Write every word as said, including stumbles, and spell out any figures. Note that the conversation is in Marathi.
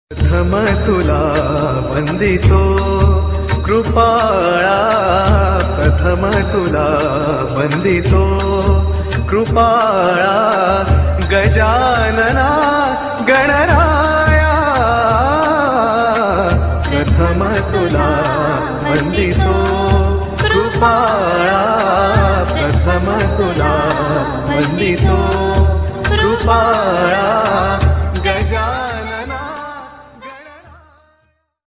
प्रथम तुला वंदितो कृपाळा, प्रथम तुला वंदितो कृपाळा, गजानना गणराया, प्रथम तुला वंदितो कृपाळा, प्रथम तुला वंदितो कृपाळा,